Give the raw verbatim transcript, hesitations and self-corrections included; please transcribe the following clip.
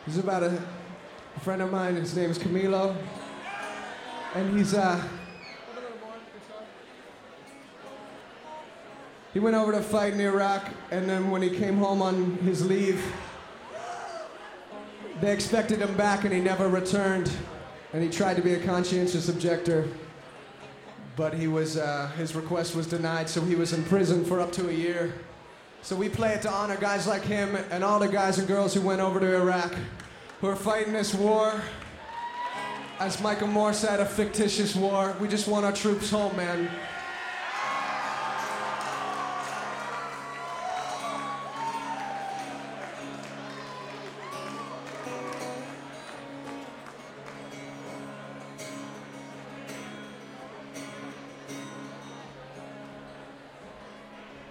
This is about a, a friend of mine. His name is Camilo, and he's uh. He went over to fight in Iraq, and then when he came home on his leave, they expected him back, and he never returned. And he tried to be a conscientious objector, but he was uh, his request was denied, so he was in prison for up to a year. So we play it to honor guys like him and all the guys and girls who went over to Iraq, who are fighting this war. As Michael Moore said, a fictitious war. We just want our troops home, man.